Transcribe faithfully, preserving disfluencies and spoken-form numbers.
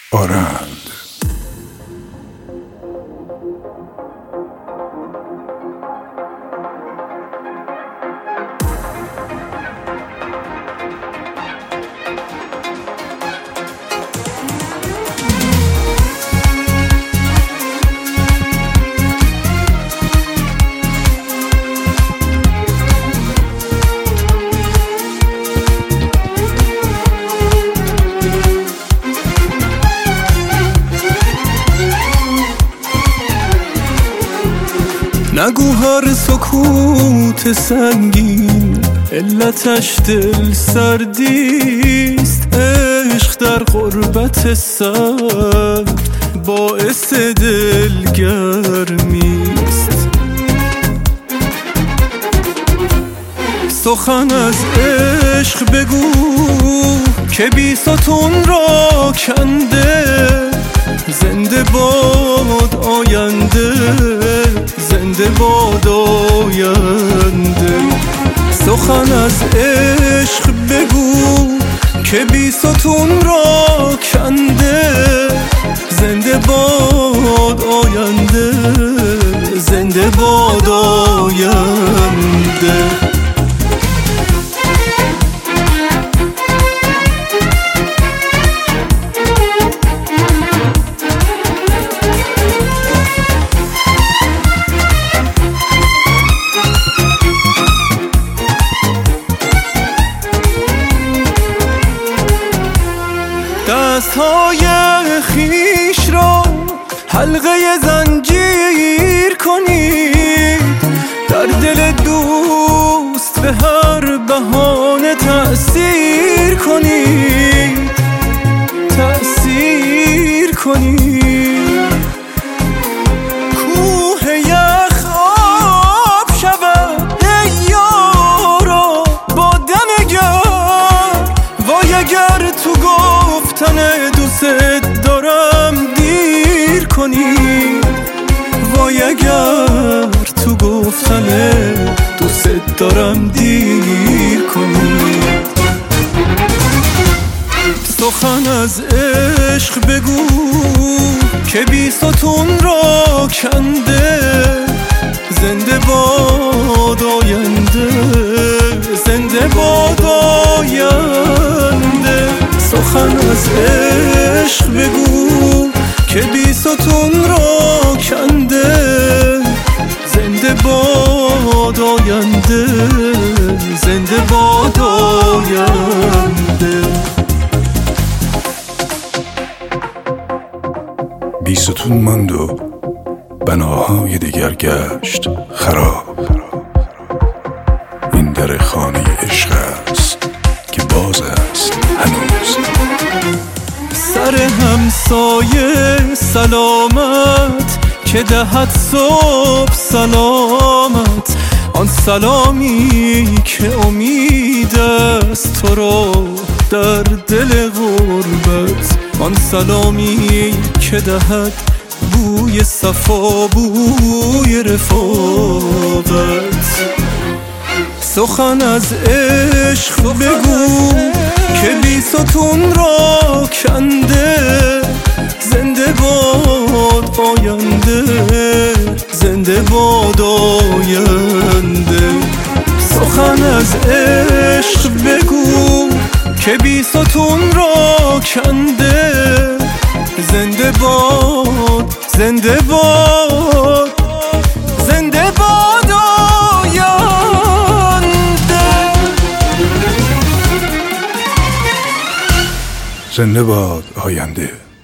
آرند. نگو هر سکوت سنگین علتش دل سردیست. عشق در غربت سرد باعث دلگرمیست. سخن از عشق بگو که بی ستون را کنده. زنده باد آینده، زنده باد آینده. سخن از عشق بگو که بی ستون را کنده. زنده باد آینده، زنده باد آینده. دستهای خیش را حلقه زنجیر کنید. در دل دوست به هر بهانه تأثیر کنید، تأثیر کنید. کوه یخ آب شود ای یارا با دم گرم. وای اگر تو گفتن دوست دارم دیر کنی. وای اگر تو گفتن دوست دارم دیر کنی. سخن از عشق بگو که بی ستون را کنده. زنده باد آینده، زنده باد آینده. سخن از عشق بگو که بی ستون را کنده. زنده باد آینده، زنده باد آینده. بی ستون ماند و بناهای دیگر گشت خراب. این در خانه عشق است که باز است هنوز. سر همسایه سلامت که دهد صبح سلامت. آن سلامی که امید است تو را در دل غربت. آن سلامی که دهد بوی صفا، بوی رفاقت. سخن از عشق بگو که بی ستون را کنده. زنده باد آینده، زنده باد آینده. سخن از عشق بگو که بی ستون را کنده. زنده باد، زنده باد، زنده باد آینده. زنده باد آینده.